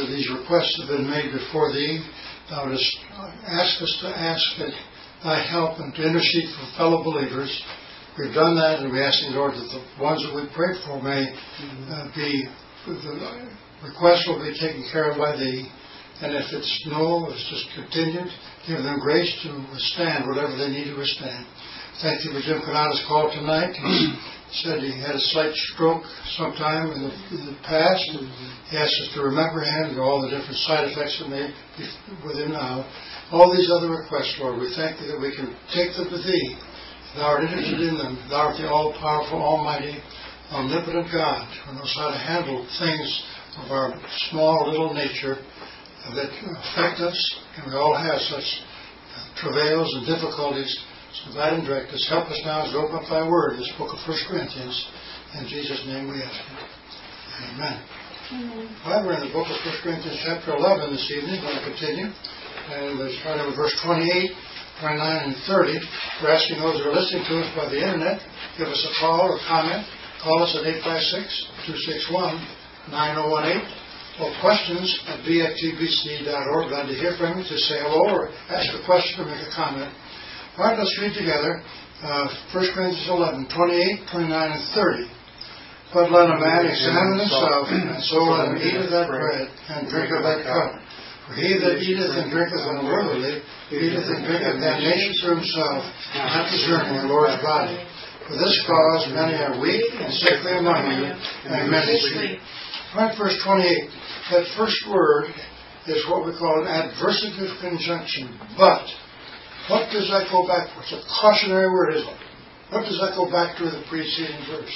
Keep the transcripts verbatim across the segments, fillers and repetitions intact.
Father, these requests have been made before Thee. Thou dost ask us to ask that Thy help and to intercede for fellow believers. We've done that, and we ask Thee, Lord, that the ones that we prayed for may uh, be, the requests will be taken care of by Thee. And if it's no, it's just continued, give them grace to withstand whatever they need to withstand. Thank you for Jim Canada's call tonight. He said he had a slight stroke sometime in the, in the past. And he asked us to remember him and all the different side effects that may be with him now. All these other requests, Lord, we thank Thee that we can take them to Thee. Thou art interested in them. Thou art the all-powerful, almighty, omnipotent God who knows how to handle things of our small little nature that affect us, and we all have such travails and difficulties. So guide and direct us. Help us now as we open up Thy Word, this book of First Corinthians. In Jesus' name we ask it. Amen. Amen. Well, we're in the book of First Corinthians chapter eleven this evening. We're going to continue. And we're starting with verse twenty-eight, twenty-nine, and thirty. We're asking those that are listening to us by the internet, give us a call or comment. Call us at eight five six, two six one, nine zero one eight. Or questions at b f t b c dot org. Glad to hear from you, to say hello or ask a question or make a comment. All right, let's read together uh, First Corinthians eleven, twenty-eight, twenty-nine, and thirty. But let a man examine himself, and so let him eat of that bread and drink of that cup. For he that eateth and drinketh unworthily eateth and drinketh damnation to himself, not discerning the Lord's body. For this cause many are weak and sickly among you, and many sleep. All right, verse twenty-eight. That first word is what we call an adversative conjunction. But, what does that go back to? It's a cautionary word, isn't it? What does that go back to in the preceding verse?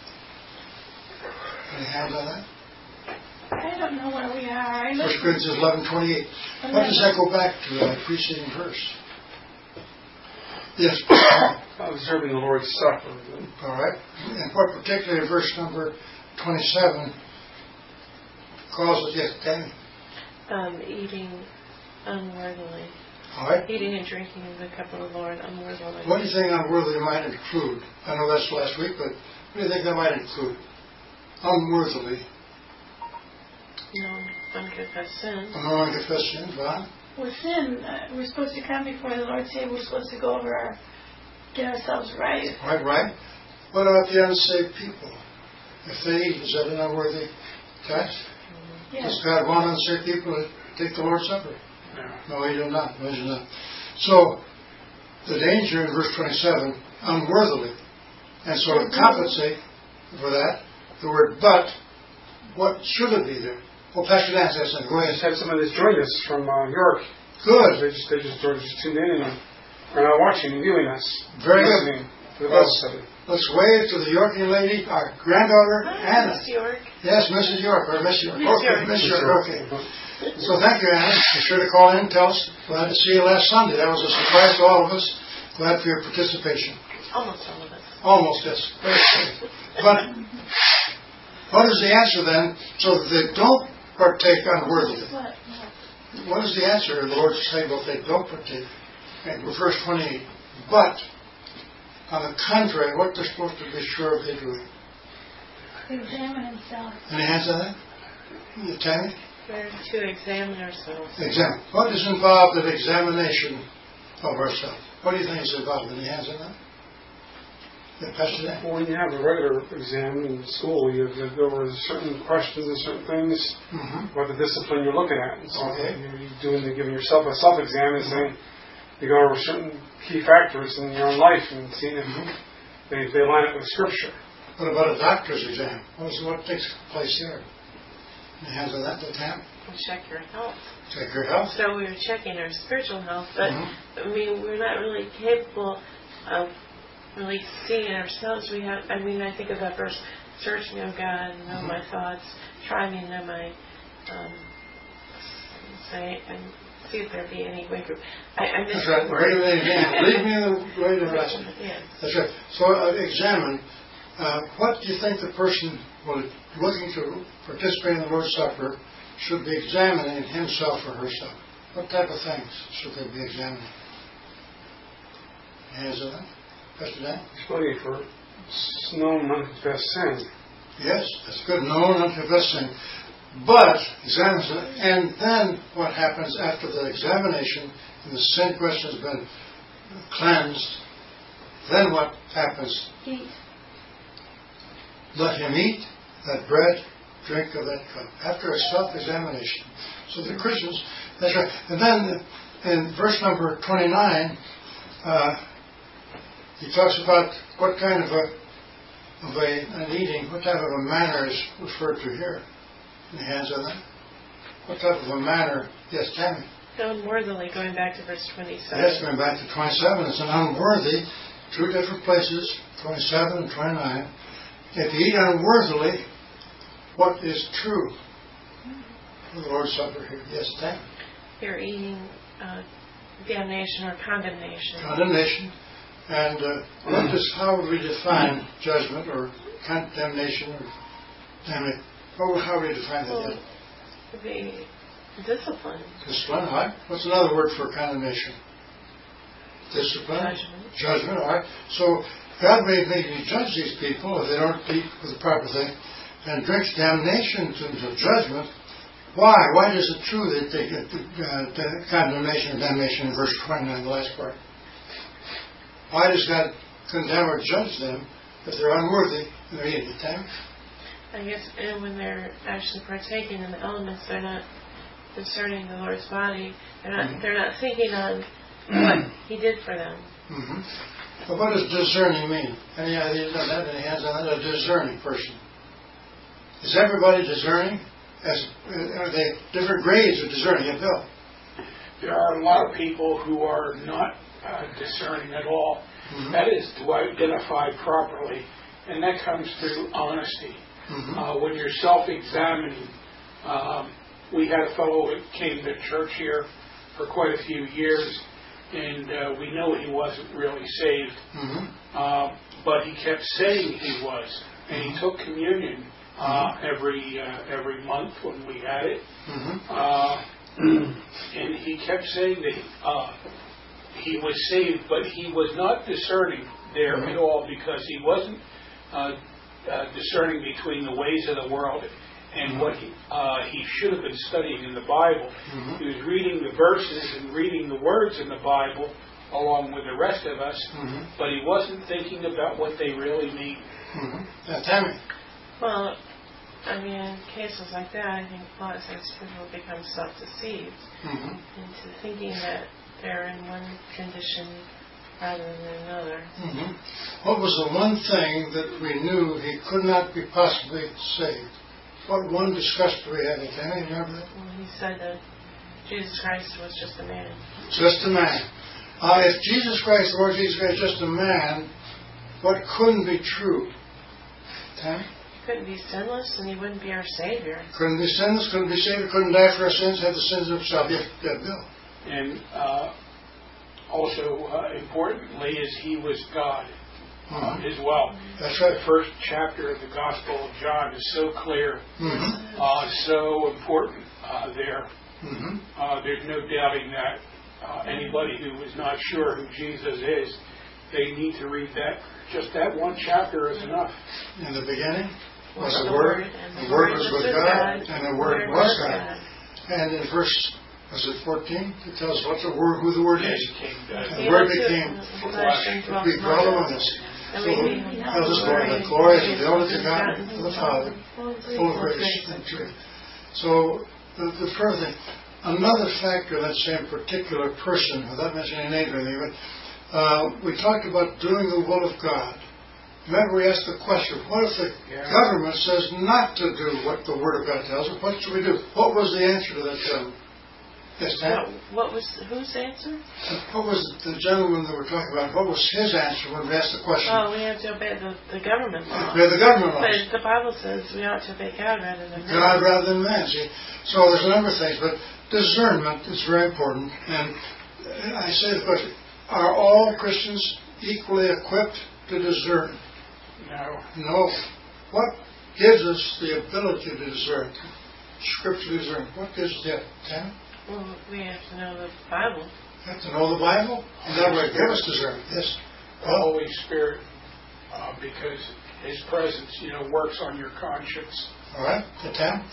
Any hands on that? I don't know where we are. First Corinthians eleven twenty-eight. What does that go back to in the preceding verse? Yes. Observing the Lord's Supper. All right. And what particularly verse number twenty-seven calls it, yes, Danny? Um, eating unworthily. All right. Eating and drinking in the cup of the Lord unworthily. What do you think unworthily might include? I know that's last week, but what do you think that might include? Unworthily. No unconfessed sin. No unconfessed sin, Ron? With sin, uh, we're supposed to come before the Lord's table. We're supposed to go over our, get ourselves right. Right, right. What about the unsaved people? If they eat, is that an unworthy tax? Yes. Does God want unsaved people to take the Lord's Supper? No, He does not. No, He does not. So, the danger in verse twenty-seven, unworthily. And so to compensate for that, the word but, what should it be there? Well, Pastor Dan says something. Go I ahead. just had somebody that's joined us from uh, York. Good. They just, they just, they just tuned in and are now watching and viewing us. Very listening good. To the Bible study. Let's wave to the Yorkie lady, our granddaughter, Hi, Anna. Miss York. Yes, Missus York, or Miss York. Miss Okay, York. Miss York, okay. So thank you, Anna. Be sure to call in and tell us. Glad to see you last Sunday. That was a surprise to all of us. Glad for your participation. Almost all of us. Almost, yes. Very good. But what is the answer then, so that they don't partake unworthily? What? What is the answer the Lord's saying about they don't partake? Okay, verse twenty-eight. But, on the contrary, what they're supposed to be sure of they doing? Examine himself. Any hands on that? You, Tammy? We're to examine ourselves. Examine. What is involved in examination of ourselves? What do you think is involved? Any hands on that? Yeah, Pastor Dan? Well, when you have a regular exam in school, you have to go over certain questions and certain things, Mm-hmm. what the discipline you're looking at. And so Okay. you're doing the, giving yourself a self-exam and saying, you go over certain key factors in your own life and seeing if they, they line up with Scripture. What about a doctor's exam? What, is, what takes place there? Any hands on that? Tam? We check your health. Check your health. So we were checking our spiritual health, but Mm-hmm. I mean, we're not really capable of really seeing ourselves. We have. I mean, I think of that verse: "Search me, O God, and know Mm-hmm. my thoughts. Try me, and know my um, say and see if there be any wicked." I, I missed That's right. the word. Right, right, lead me in the way of blessing. Yes. That's right. So uh, examine. Uh, what do you think the person who is looking to participate in the Lord's Supper should be examining himself or herself? What type of things should they be examining? Hands on that? Pastor Dan? It's looking for known unconfessed sin. Yes, that's good. Known unconfessed sin. but examines it, and then what happens after the examination and the sin question has been cleansed, then what happens? Eat. Let him eat that bread, drink of that cup, after a self-examination. So the Christians, that's right. And then in verse number twenty-nine, uh, he talks about what kind of a of a, an eating, what type of a manner is referred to here. Any hands on that? What type of a manner? Yes, Tammy. Unworthily, going back to verse twenty-seven. Yes, going back to twenty-seven. It's an unworthy, two different places, twenty-seven and twenty-nine. If you eat unworthily, what is true for the Lord's Supper here? Yes, Tammy. You're eating uh, damnation or condemnation. Condemnation. And uh, what does, how would we define judgment or condemnation or damnation? How, how would we define that? Well, the discipline. Discipline, all right. What's another word for condemnation? Discipline. Judgment. Judgment, all right. So God may make me judge these people if they don't eat with the proper thing and drinks damnation to, to judgment. Why? Why is it true that they get uh, the condemnation or damnation in verse twenty-nine, the last part? Why does God condemn or judge them if they're unworthy and they're eating the time? I guess and when they're actually partaking in the elements, they're not discerning the Lord's body. They're not. Mm-hmm. They're not thinking on what He did for them. Mm-hmm. But what does discerning mean? Any ideas on that? Any hands on that? A discerning person. Is everybody discerning? As are they different grades of discerning? Yeah, Bill. There are a lot of people who are not uh, discerning at all. Mm-hmm. That is to identify properly, and that comes through honesty. Mm-hmm. Uh, when you're self-examining, um, we had a fellow that came to church here for quite a few years, and uh, we know he wasn't really saved, mm-hmm. uh, but he kept saying he was, and he took communion uh, every uh, every month when we had it, mm-hmm. uh, and he kept saying that uh, he was saved, but he was not discerning there mm-hmm. at all, because he wasn't uh, uh, discerning between the ways of the world and mm-hmm. what he, uh, he should have been studying in the Bible. Mm-hmm. He was reading the verses and reading the words in the Bible along with the rest of us, mm-hmm. but he wasn't thinking about what they really mean. Mm-hmm. Yeah, Tammy. Well, I mean, in cases like that, I think a lot of times people become self-deceived mm-hmm. into thinking that they're in one condition rather than another. Mm-hmm. What was the one thing that we knew he could not be possibly saved? What one discussion do we have? Can you remember that? Well, he said that Jesus Christ was just a man. Just a man. Uh, if Jesus Christ, the Lord Jesus Christ, is just a man, what couldn't be true? Tam? He couldn't be sinless, and he wouldn't be our Savior. Couldn't be sinless, couldn't be Savior, couldn't die for our sins, have the sins of himself. Yeah, yeah, Bill. And uh, also uh, importantly is he was God. Uh, as well. That's right. The first chapter of the Gospel of John is so clear, mm-hmm. uh, so important uh, there. Mm-hmm. Uh, there's no doubting that uh, anybody who is not sure who Jesus is, they need to read that. Just that one chapter is enough. In the beginning was the the Word, and the Word was with God, God, and the Word was God. And in verse, was it fourteen? It tells us what the Word, who the Word is. The Word became flesh, we dwell among us. So it tells us the glory of the only begotten of the Father, full of grace and truth. So the, the further thing, another factor, let's say in particular person, without mentioning any name or anything, but uh, we talked about doing the will of God. Remember, we asked the question, what if the yeah. government says not to do what the Word of God tells us? What should we do? What was the answer to that gentleman? Yes, what, what was whose answer? What was the gentleman that we're talking about? What was his answer when we asked the question? Oh, we have to obey the, the government law. Obey the government law. But the Bible says we ought to obey God rather than man. God rather than man. See, so there's a number of things, but discernment is very important. And I say the question: are all Christians equally equipped to discern? No. No. What gives us the ability to discern? Scripture discern. What gives us that? Tammy? Well, we have to know the Bible. You have to know the Bible? And that would give us discernment. Yes. The Holy Spirit, uh, because His presence, you know, works on your conscience. All right. The Tam?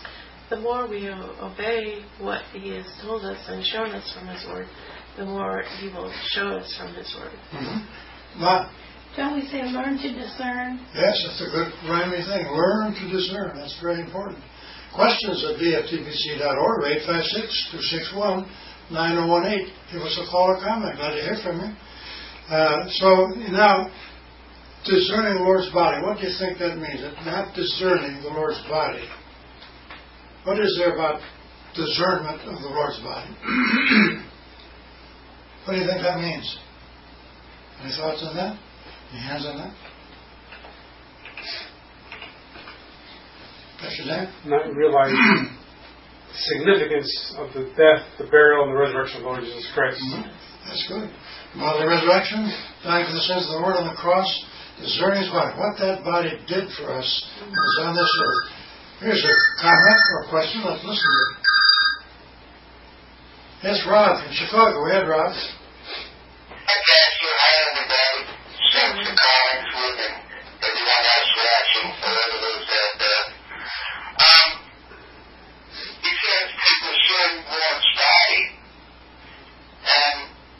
the more we obey what He has told us and shown us from His Word, the more He will show us from His Word. Mm-hmm. But, don't we say learn to discern? yes, that's a good rhyming thing. Learn to discern. That's very important. Questions at b f t b c dot org, eight five six, two six one, nine zero one eight. Give us a call or comment. Glad to hear from you. Uh, so, now, discerning the Lord's body. What do you think that means? Not discerning the Lord's body. What is there about discernment of the Lord's body? What do you think that means? Any thoughts on that? Any hands on that? Pastor Dan? Not realizing the significance of the death, the burial, and the resurrection of the Lord Jesus Christ. Mm-hmm. That's good. Bodily resurrection, dying for the sins of the world on the cross, discerning His body. What that body did for us was on this earth. Here's a comment or a question. Let's listen to it. Yes, Rob from Chicago. Go ahead, Rob. Hi, Pastor. Hi, everybody. Thanks for calling for and everyone else watching, for those out there. Um, he says to discern one's body. And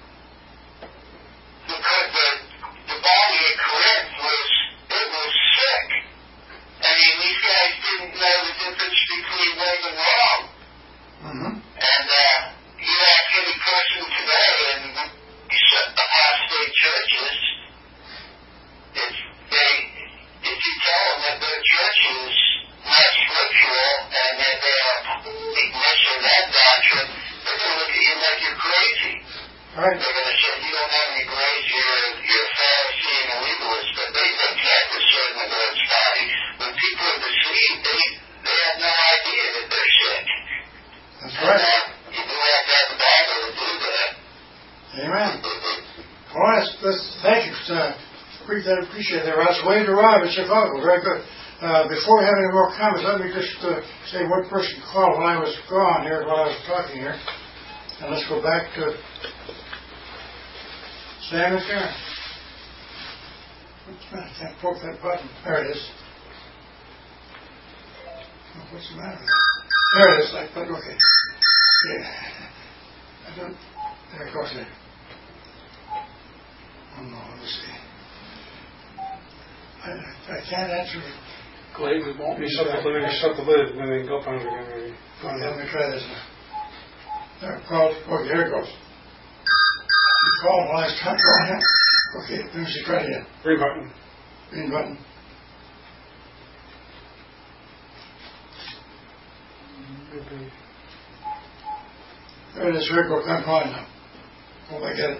because the, the body at Corinth was, it was sick. I mean, these guys didn't know the difference between right and wrong. Mm-hmm. And uh, you ask any person today in apostate churches, if they, if you tell them that their church is not scriptural and that they are missing that doctrine, they're going to look at you like you're crazy. Right. They're going to say, you don't have any grace, you're, you're a Pharisee and a legalist, but they, they can't discern the Lord's body. When people are deceived, they, they have no idea that they're sick. That's right. And, uh, you do have to have the Bible to do that. Amen. Well, let's, let's, thank you. Uh, appreciate, appreciate that, Rob. Wade to Rob in Chicago. Very good. Uh, before we have any more comments, let me just uh, say one person called when I was gone here, while I was talking here. And let's go back to Sam and Karen. I can't poke that button. There it is. Oh, what's the matter with it? There it is. Like, but okay. Yeah. I don't. There it goes there. Oh no, let me see. I, I can't answer it. Glad we won't Maybe be shut the, back. maybe shut the lid and then they can go on it again. Maybe. Okay, let me try this now. There, called. Okay, here it goes. You called while I was trying to call him. Okay, let me see. Try it again. Green button. Green button. Maybe. There it is. Here it goes. I'm calling now. Hope I get it.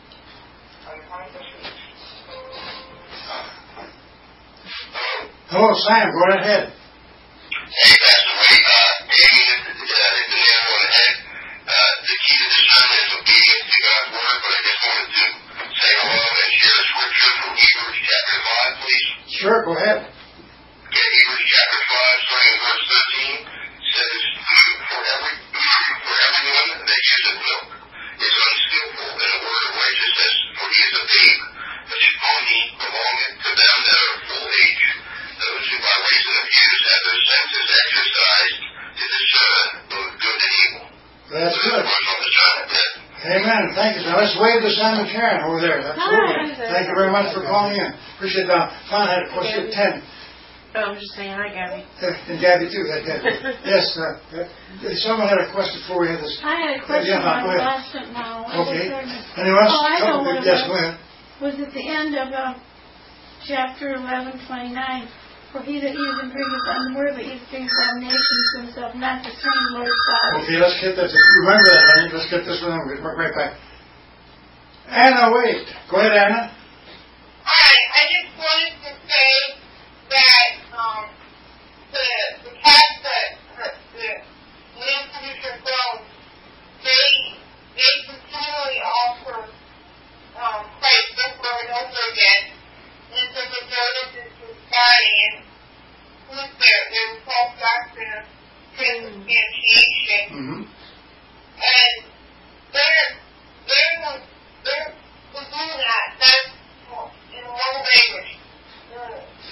Hello, Sam. Go right ahead. Hey, Pastor Wade. Uh, Amy, uh, hit the nail on the head. Uh, the key to discernment is obedience to God's word, but I just wanted to say hello and share a scripture from Hebrews chapter five, please. Sure, go ahead. Okay, Hebrews chapter five, starting in verse thirteen, says, For every for everyone that useth milk is unskillful in the word of righteousness, for he is a babe. But only belongeth to them that are full age, those who by reason of use have their senses exercised to discern both good and evil. That's So good. that's on discernment then. Amen. Thank you, sir. Let's wave to Sam and Karen over there. Absolutely. Hi. Thank you very much for calling in. Appreciate that. Don had a question at ten. Oh, I'm just saying, hi, Gabby. And Gabby, too. That Gabby. Yes, uh, uh, someone had a question before we had this. I had a question Yeah, on go the ahead. last one now. Okay. I was Anyone else? Oh, I know Oh, what it yes, was. go ahead. was at the end of uh, chapter eleven twenty-nine. For he that eats and drinketh unworthily eats drinks damnation to himself, not discerning the Lord's body. Okay, let's get that. Remember that, honey. Let's get this one and we'll right back. Anna, wait. Go ahead, Anna. Hi, I just wanted to say that um, the the cats that the the institution grows, they they continually offer um, Christ over and over again, and so the notice is society and with their their false doctrine of transubstantiation, Mm-hmm. and they're they're they're to do that. That's in one language. The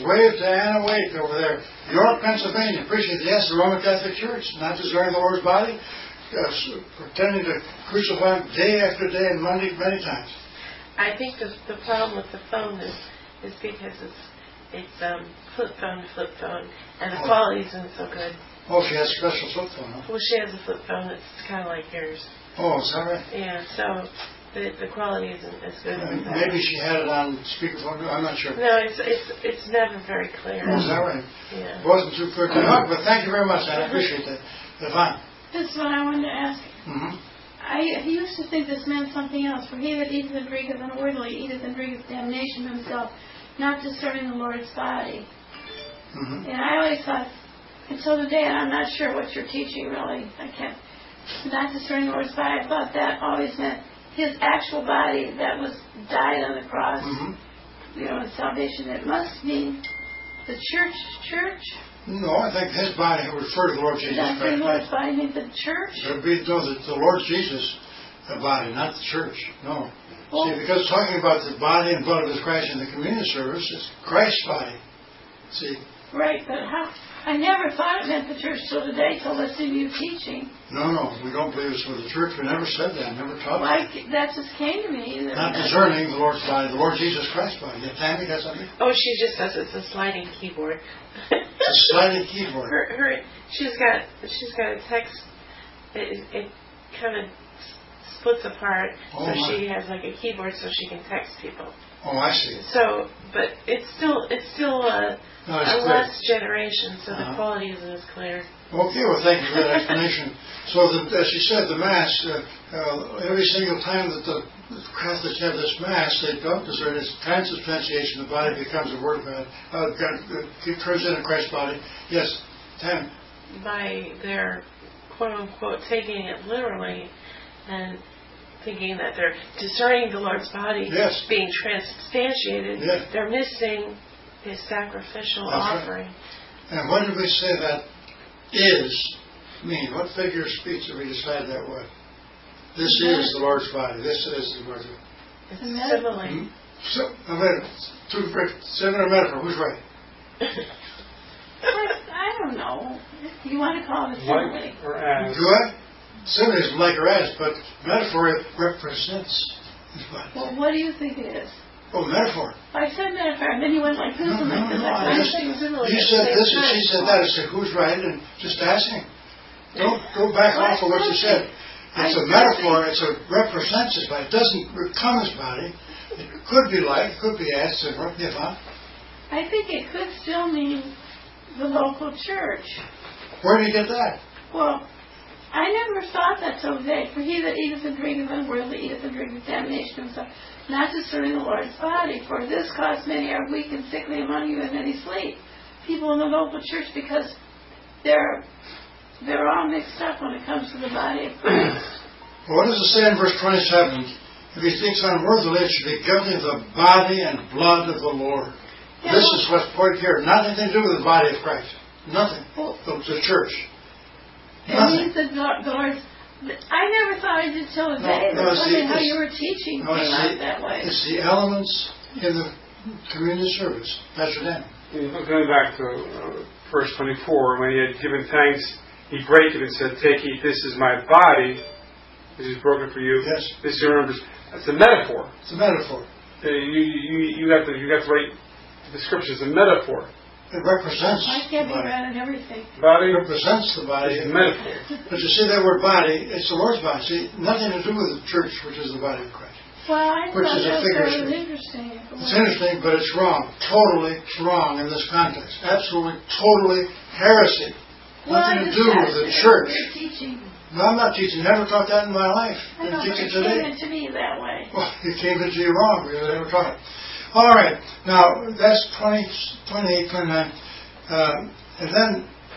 wave to Anna Wake over there. York, Pennsylvania. Appreciate it. Yes, the Roman Catholic Church, not discerning the Lord's body, uh, pretending to crucify him day after day and Monday many times. I think the, the problem with the phone is is because it's it's um, flip phone to flip phone, and the Oh. quality isn't so good. Oh, she has a special flip phone, huh? Well, she has a flip phone that's kind of like yours. Oh, is that right? Yeah, so the the quality isn't as good Uh, as that. maybe she had it on speakerphone. I'm not sure. No, it's it's it's never very clear. Oh, is that right? Yeah. It wasn't too clear to know, but thank you very much. I appreciate that. Yvonne. This is what I wanted to ask. Mm-hmm. I used to think this meant something else. For he that eateth and drinketh unworthily eateth and drinketh damnation to himself, not discerning the Lord's body. Mm-hmm. And I always thought, until today, and I'm not sure what you're teaching really, I can't, not discerning the Lord's body, I thought that always meant his actual body that was died on the cross, Mm-hmm. you know, in salvation. It must mean the church, church? No, I think his body would refer to the Lord Jesus Does the Lord's Christ. body mean the church? It would be no, the, the Lord Jesus the body, not the church. No. Well, See, because talking about the body and blood of his Christ in the communion service is Christ's body. See? right, but how? I never thought it meant the church till today, till listening to you teaching. No, no, we don't believe it's for the church. We never said that, never taught Like, that. that just came to me. that- Not discerning the Lord's body, the Lord Jesus Christ's body. Yeah, Tammy got something? Oh, she just says it's a sliding keyboard. It's a sliding keyboard. her, her, she's got she's got a text. It, it kind of splits apart, Oh, so my. she has like a keyboard so she can text people. Oh, I see. So, but it's still it's still a, No, it's a clear. last generation, so the Uh-huh. quality isn't as clear. Okay, well, thank you for that explanation. So, the, as she said, the Mass, uh, uh, every single time that the Catholics have this Mass, they don't discern it's transubstantiation. The body becomes a Word of God. Uh, God uh, turns into Christ's body. Yes, Tam. By their quote unquote taking it literally and thinking that they're discerning the Lord's body Yes. being transubstantiated, Yes. they're missing his sacrificial That's right. offering. And what did we say that is mean? What figure of speech did we decide that was? This is the Lord's body. This is the Lord's body. It's A metaphor. simile. Hmm? So, a metaphor. Two, seven or metaphor. Who's right? I, I don't know. You want to call it a simile? Like or as. Do I? Simile is like or as, but metaphor represents his body. Well, what do you think it is? Oh, metaphor. I said metaphor, and then you went like this No, and like no, this. no, Like I this. just- saying simile You at said the same this and time. she said that. I said, who's right? And just asking. Don't go back Well, off of what you said. It's I a metaphor. It's a represents his body. It doesn't become his body. It could be like, it could be as, and what, yeah, huh? I think it could still mean the local church. Where do you get that? Well, I never thought that till today. For he that eateth and drinketh unworthily eateth and drinketh damnation himself, not discerning the Lord's body. For this cause many are weak and sickly among you, and many sleep. People in the local church, because they're they're all mixed up when it comes to the body of Christ. Well, what does it say in verse twenty-seven? If he thinks unworthily, it should be guilty of the body and blood of the Lord. Yeah, This well- is what's point here. Nothing to do with the body of Christ. Nothing. Well, The, the church. it Nothing. means that the, the Lord's. I never thought I did till today. No, no, That's see, how it's- you were teaching No, came it's out the, that way. it's the elements in the communion service. Pastor Dan. Going back to uh, verse twenty-four, when he had given thanks, he brake it and said, "Take, eat, this is my body, which is broken for you. Yes. This is your members." It's a metaphor. It's a metaphor. Uh, You, you, you have to, you have to write the scripture as a metaphor. It represents I the can't be body. read and everything. Body It represents the body. is a metaphor. But you see that word body, it's the Lord's body. See, nothing to do with the church, which is the body of Christ. Well, I Which thought is a that figure was of speech. interesting. It's interesting, but it's wrong. Totally wrong in this context. Absolutely, totally heresy. Well, I Nothing to just do with asked the you, church. you're teaching. No, I'm not teaching. Never taught that in my life. I Didn't know, teach but it it came today. into me that way. Well, it came into you wrong. We never taught it. All right. Now, that's twenty, twenty-eight, twenty-nine. Uh, and then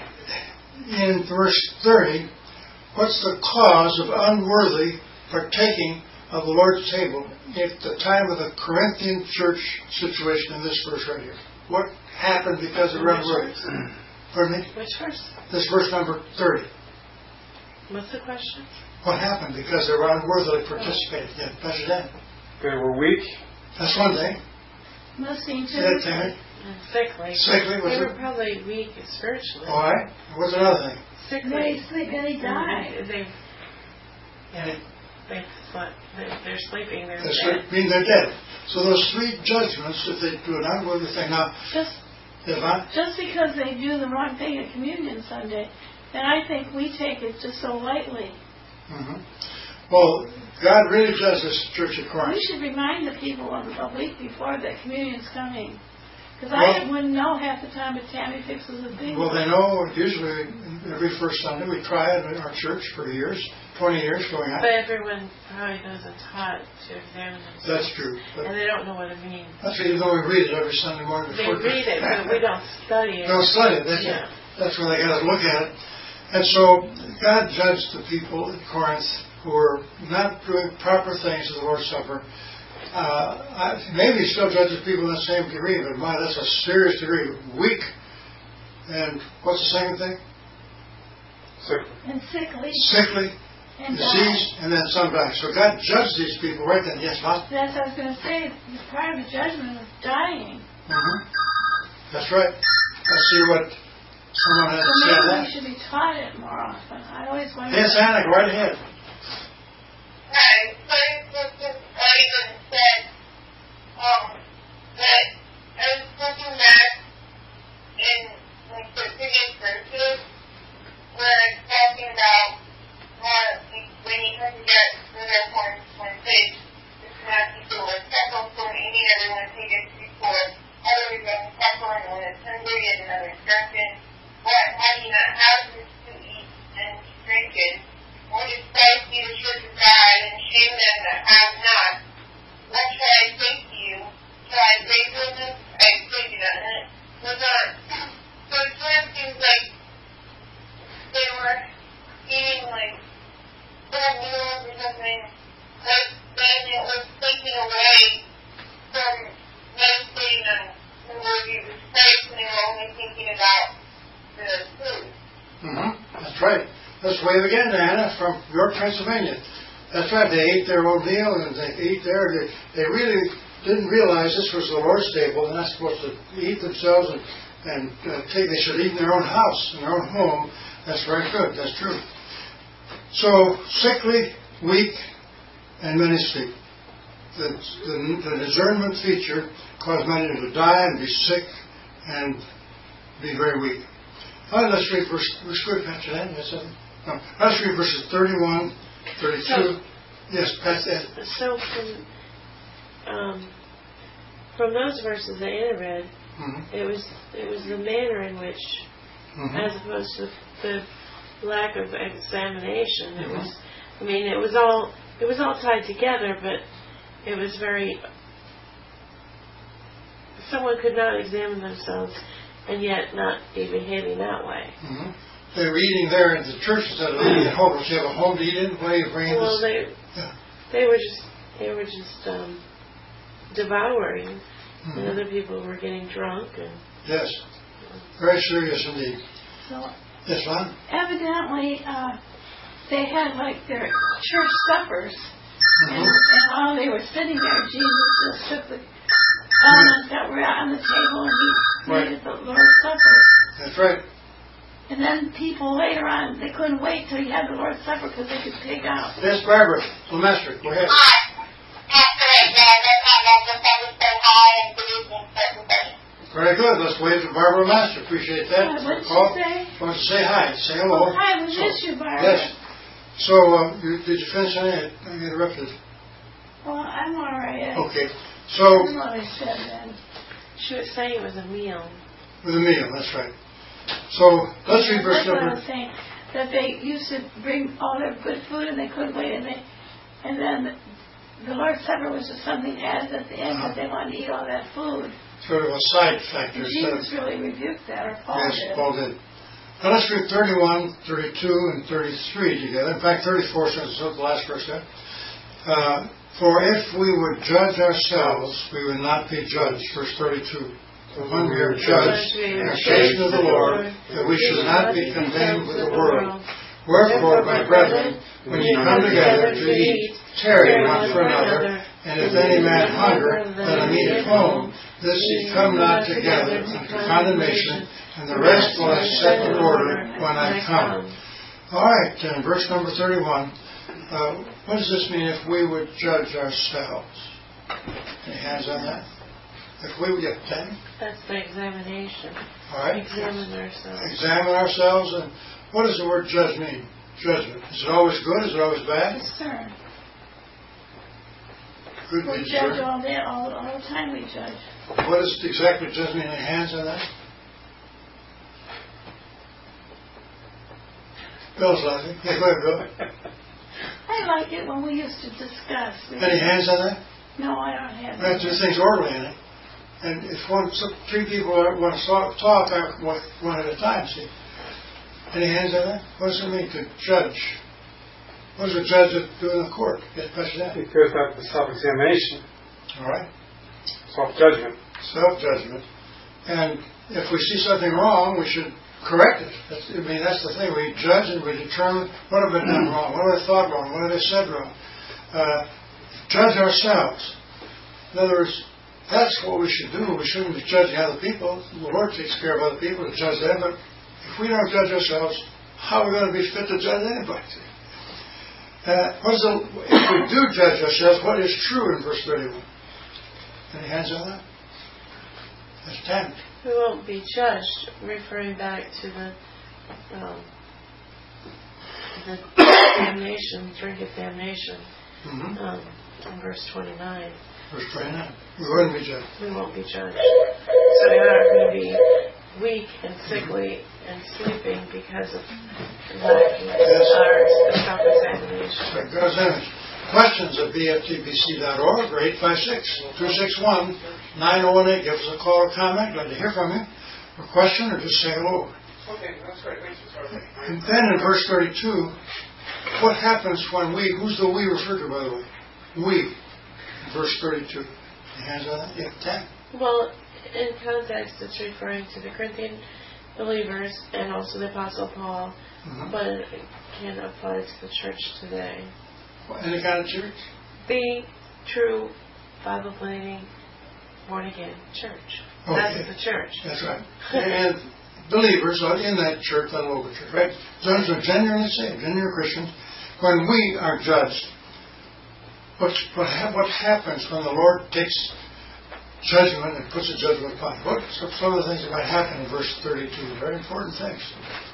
in verse thirty, what's the cause of unworthy partaking of the Lord's table at the time of the Corinthian church situation in this verse right here? What happened because they were unworthy? Pardon me? Which verse? This verse number thirty. What's the question? What happened because they were unworthily participating? Yeah, Pastor Dan. They were weak. That's one thing. Listening to Say that, Tammy. And sickly. Sickly was They it? were probably weak spiritually. All right. What's another thing? Sickly. They sleep and they die. They, they, yeah, they slept. They, they're sleeping. They're That's dead. what mean they're dead. So those three judgments, if they do an unworthy thing, now, Just if I, just because they do the wrong thing at Communion Sunday, then I think we take it just so lightly. hmm well, God really does this Church of We Corinth. should remind the people a, a week before that Communion's coming. Because Well- I wouldn't know half the time that Tammy fixes a thing. Well, they know usually every first Sunday we try it in our church for years, twenty years going on. But everyone probably doesn't taught to examine themselves. That's true. But And they don't know what it means. that's even though we read it every Sunday morning They before. read it, but we don't study it. Don't study it. That's, Yeah. that's when they got to look at it. And so God judged the people in Corinth who were not doing proper things to the Lord's Supper. Uh, I, maybe he still judges people in the same degree, but my, that's a serious degree. Weak. And what's the second thing? Sickly. And sickly. Sickly, And die. diseased, and then some die. So God judged these people right then. Yes, Bob? That's what I was going to say. Part of the judgment is dying. Mm-hmm. That's right. Let's see what someone has So to say on maybe we that. should be taught it more often. I always wonder. Yes, Anna, go right ahead. Right. So it's just as Ivan said, um, that I was looking back in like the previous verses where it's talking about more when you come to get rid of one one page, it's not people with several from eating everyone take it before others and suffering when it's hungry and another instruction. What have you not houses to eat and drink in? Or despise you the church of God and shame them that have not. What shall I say to you? Shall I praise them? I praise you not. And it was not. So it sort of seems like they were eating like little meals or something. Like then it was taken away from meditating on the word Jesus Christ and they were only thinking about the food. Mm-hmm. That's right. Let's wave again to Anna from York, Pennsylvania. That's right. They ate their own meal and they ate there. They, they really didn't realize this was the Lord's table. They're not supposed to eat themselves and, and uh, take. They should eat in their own house, in their own home. That's very good. That's true. So sickly, weak, and many sleep. The, the, the discernment feature caused many to die and be sick and be very weak. All right, let's read verse. Let's read after that. Yes, sir. No, let's read verses thirty-one, thirty-two. So, yes, that's it. so from um, from those verses that Anna read, Mm-hmm. it was it was the manner in which, Mm-hmm. as opposed to the lack of examination. It Mhm. was, I mean, it was all it was all tied together, but it was very. Someone could not examine themselves and yet not be behaving that way. Mm-hmm. They were eating there at the church instead of eating at home. Don't you have a home to eat in? Why are you bringing Well, this? they Yeah. they were just they were just um, devouring, Mhm. and other people were getting drunk and. Yes. Very serious indeed. So Yes, Ron? evidently, uh, they had like their church suppers. And, Mm-hmm. and while they were sitting there, Jesus just took the elements that were on the table and he Right. made it the Lord's Supper. That's right. And then people later on, they couldn't wait till he had the Lord's Supper because they could take out. Yes, Barbara. Lemester, go ahead. After it, then that's not like just every so high and producing certain things. Very good. Let's wave to Barbara Master. Appreciate that. Yeah, what did she Paul, say? why don't you say hi? Say hello. Oh, hi, we So- miss you, Barbara. Yes. So, uh, you, did you finish on it? I interrupted. Well, I'm all right. Okay. I So, don't know what I said then. She was saying it was a meal. with a meal, that's right. So, let's read verse That's what I number. was saying. That they used to bring all their good food and they couldn't wait, and they, and then the Lord's Supper was just something added at the end because they wanted to eat all that food. Sort of a side factor. And instead of- Jesus really rebuked that, or Paul Yes, did. Paul did. Now let's read thirty-one, thirty-two, and thirty-three together. In fact, thirty-four since the last verse there. Uh, For if we would judge ourselves, we would not be judged. Verse thirty-two. For when we are judged in the creation of the Lord, that we should not be condemned with the world. Wherefore, my brethren, when ye come together to eat, tarry one for another. And if any man hunger, let him eat at home, this ye come not together unto condemnation, and the rest will I set in order when I come. All right, then, verse number thirty-one. Uh, what does this mean if we would judge ourselves? Any hands on that? If we would get ten? That's the examination. All right. Examine ourselves. Examine ourselves. And what does the word judge mean? Judgment. Is it always good? Is it always bad? Discern. Good We means judge good. all day, all, all the time we judge. What does exactly judge mean? Any hands on that? Bill's laughing. Yeah, go ahead, Bill. I like it when we used to discuss. We Any hands on that? No, I don't have We have to do things orderly in it. And if one, so three people want to talk, talk I want one at a time, see. Any hands on that? What does it mean to judge? What does a judge do in the court? Get question that. It goes back to self-examination, All right. self-judgment. Self-judgment. And if we see something wrong, we should correct it. That's, I mean, that's the thing. We judge and we determine what have I done wrong, what have I thought wrong, what have I said wrong. Uh, judge ourselves. In other words, that's what we should do. We shouldn't be judging other people. The Lord takes care of other people to judge them, but if we don't judge ourselves, how are we going to be fit to judge anybody? Uh, what's the, if we do judge ourselves, what is true in verse thirty-one? Any hands on that? That's ten. We won't be judged, referring back to the um, the damnation, drink of damnation, Mm-hmm. um, in verse twenty-nine. Verse twenty-nine. We wouldn't be judged. We won't be judged. So we aren't going to be weak and sickly and sleeping because of lacking Yes. our self-examination. Like God's image. Questions at b f t b c dot org or eight five six, two six one, nine zero one eight. Give us a call or comment. Glad to hear from you. A question or just say hello. Okay, that's great. Thank you. Sorry. And then in verse thirty-two, what happens when we, who's the we referred to, by the way? We. In verse thirty-two. Any hands on that? Yeah, ten. Well, in context, it's referring to the Corinthian believers and also the Apostle Paul, Mm-hmm. but it can apply to the church today. Any kind of church? The true Bible-believing, born-again church. Okay. That's the church. That's right. And believers are in that church, that local church, right? Those are genuinely saved, genuine Christians. When we are judged, what, what, ha- what happens when the Lord takes judgment and puts a judgment upon it? What so some of the things that might happen in verse thirty-two? Very important things.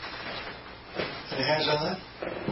Any hands on that?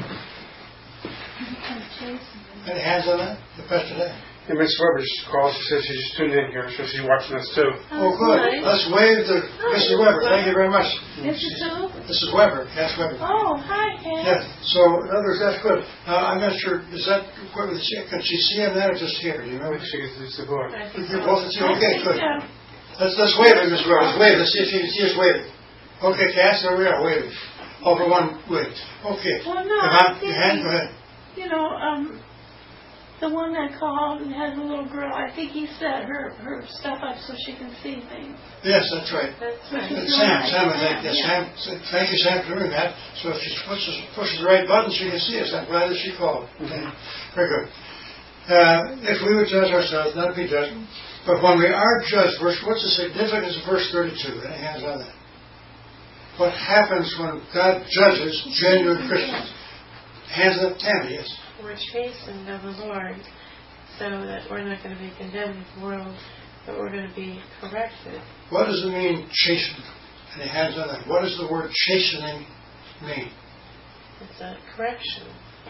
Any hands on that? The pastor there. And Miss Weber just called. She says she's just tuned in here, so she's watching us too. Oh, good. nice. Let's wave to Missus Weber. Thank you very much. Missus Who? Missus Weber, Cass Weber. Oh, hi, Ken. Yes. So, in other words, that's good. Now, I'm not sure, is that, what was she, can she see him there or just here? Do you remember? She gets to support. I think You're so. both at you? Okay, good. Yeah. Let's, let's wave it, Miss Weber. Let's wave it. Let's see if you can see us waving. Okay, Cass, there we are, waving. All for one wave. Okay. Well, no, Come I'm on, your hand, go ahead. You know, um, the one that called and has a little girl, I think he set her, her stuff up so she can see things. Yes, that's right. That's right. That's Sam, Sam, I think. Yes, Sam. Thank you, Sam, for doing that. So if she pushes, pushes the right button, she can see us. I'm glad that she called. Okay. Very good. Uh, if we would judge ourselves, not be judged, but when we are judged, verse, what's the significance of verse thirty-two? Any hands on that? What happens when God judges genuine Christians? Hands up, Tammy, yes. We're chastened of the Lord so that we're not going to be condemned with the world, but we're going to be corrected. What does it mean, chasten? Any hands on that? What does the word chastening mean? It's a correction.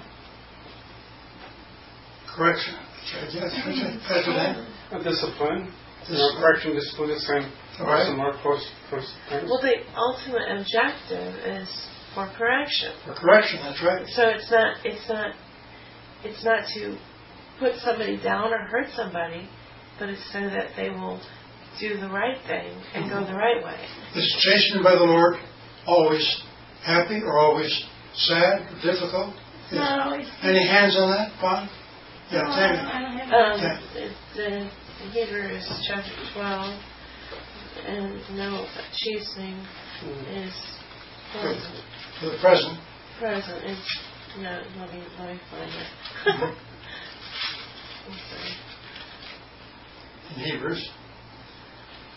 Correction. That's right. Yes, that's right. Pastor Dan? A discipline. You know, Discipline. correction, discipline, the same. All right. Similar, close, close things. Well, the ultimate objective is for correction. For correction, that's right. So it's not, it's not, it's not to put somebody down or hurt somebody, but it's so that they will do the right thing and go the right way. Is chastened by the Lord always happy or always sad or difficult? Yes. Not always. Any hands on that, Bob? Yeah, No, I Tammy. don't, I don't have Um, Okay. it's in Hebrews chapter twelve, and no, chastening is present. For the present. Present. It's no. Let me let me find it. Mhm. I'm sorry. In Hebrews.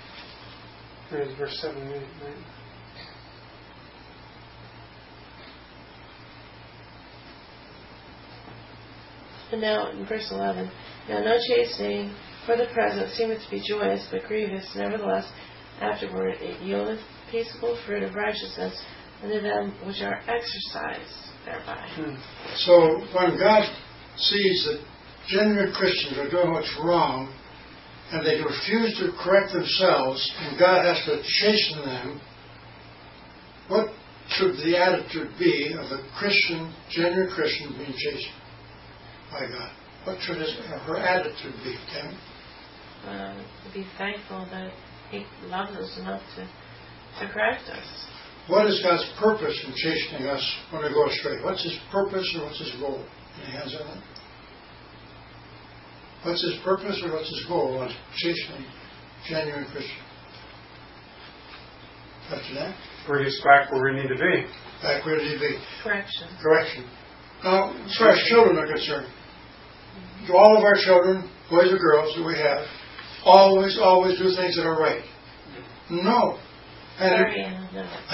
There's verse seven, right? And now in verse eleven, now no chastening for the present seemeth to be joyous, but grievous. Nevertheless, afterward it yieldeth peaceable fruit of righteousness unto them which are exercised thereby. Hmm. So when God sees that genuine Christians are doing what's wrong, and they refuse to correct themselves, and God has to chasten them, what should the attitude be of a Christian, genuine Christian being chastened by God? What should his or her attitude be, Tammy? Um, to be thankful that He loves us enough to, to correct us. What is God's purpose in chastening us when we go astray? What's His purpose or what's His goal? Any hands on that? What's His purpose or what's His goal on chastening genuine Christian? After that? Bring us back where we need to be. Back where did He be? Correction. Correction. Now, as far as children are concerned, do all of our children, boys or girls that we have, always, always do things that are right? No. And Sorry, Anna,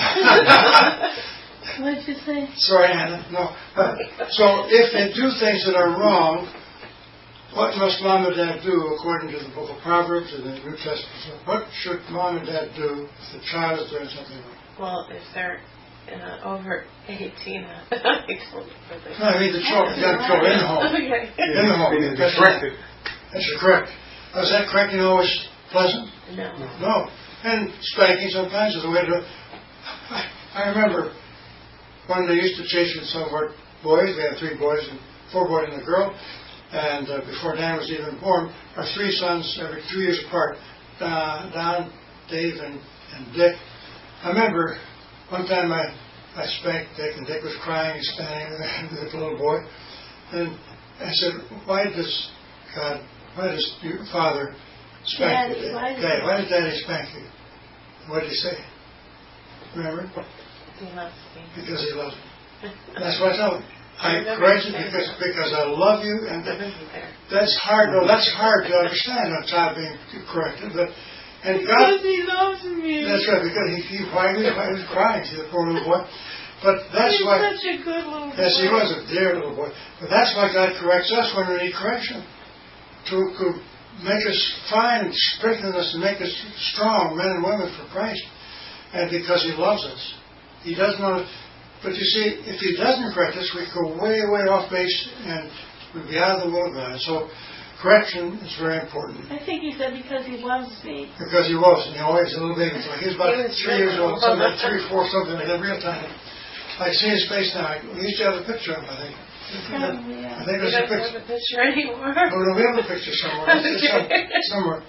no. What did you say? Sorry, Anna. No. Uh, so if they do things that are wrong, what must mom and dad do according to the book of Proverbs and the New Testament? So what should mom and dad do if the child is doing something wrong? Well, if they're uh, over eighteen, I don't No, I mean the children. You got to go in the home. Okay. In the home. We need to be That's corrected. That's correct. Now, is that correcting always pleasant? No. No. And spanking sometimes is the way to do it. I, I remember when they used to chase with some of our boys. We had three boys and four boys and a girl. And uh, before Dan was even born, our three sons, every two years apart, uh, Don, Dave, and, and Dick. I remember one time I, I spanked Dick, and Dick was crying and standing there with the little boy. And I said, why does God, why does your father spank Daddy, you? why does Daddy, why does Daddy spank you? What did he say? Remember? He loves me. Because he loves me. That's what I tell him. I remember correct you saying because, that. because I love you, and I wasn't there. that's hard. No, that's hard to understand. A child being corrected, but and God. Because He loves me. That's right. Because he, he why he was, why he was crying. See the poor little boy. But that's He's why. such a good little boy. Yes, he was a dear little boy. But that's why God corrects us when we need correction, to, to make us fine, strengthen us, and make us strong men and women for Christ. And because He loves us, He doesn't want to. But you see, if He doesn't correct us, we go way, way off base, and we'd be out of the will of God. So, correction is very important. I think he said because he loves me. Because He loves me. You know, he's a little baby. So he was about He was three years old, little. something like three, four, something like that, real tiny. I see his face now. We used to have a picture of him, I think. Probably, yeah. I think We there's a don't picture. have a picture anymore. Oh, no, we have a picture somewhere. It's some, somewhere.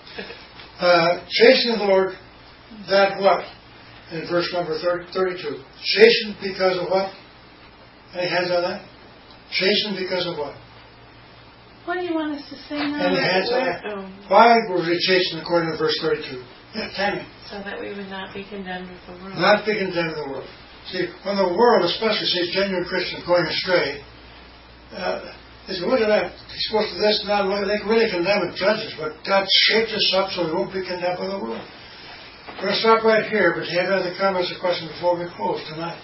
Uh, chasten the Lord, that what? In verse number thirty, thirty-two. Chasten because of what? Any hands on that? Chasten because of what? What do you want us to say now? Any hands on that? Oh, Why were we chastened according to verse thirty-two? Yeah, Tammy. so that we would not be condemned with the world. Not be condemned in the world. See, when the world especially sees genuine Christians going astray, uh, they say, look at that. He's supposed to this and that. They can really condemn and judge us, but God shaped us up so we won't be condemned by the world. We're going to stop right here, but do you have any other comments or questions before we close tonight?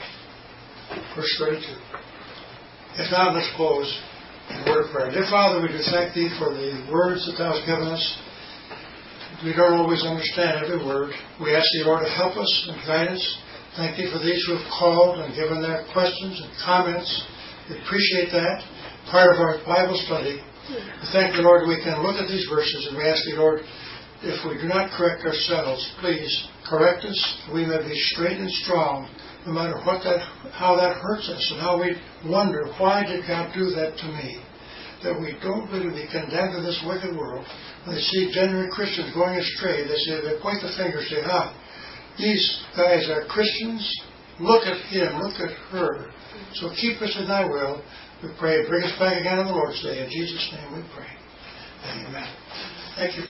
Verse thirty-two. If not, let's close in word of prayer. Dear Father, we do thank Thee for the words that Thou hast given us. We don't always understand every word. We ask Thee, Lord, to help us and guide us. Thank Thee for these who have called and given their questions and comments. We appreciate that. Part of our Bible study. We thank Thee, Lord, we can look at these verses and we ask Thee, Lord, if we do not correct ourselves, please correct us. We may be straight and strong, no matter what that, how that hurts us, and how we wonder, why did God do that to me? That we don't really be condemned to this wicked world. When they see genuine Christians going astray, they say, they point the finger and say, ah, these guys are Christians. Look at him, look at her. So keep us in Thy will. We pray, bring us back again on the Lord's Day. In Jesus' name we pray. Amen. Thank you.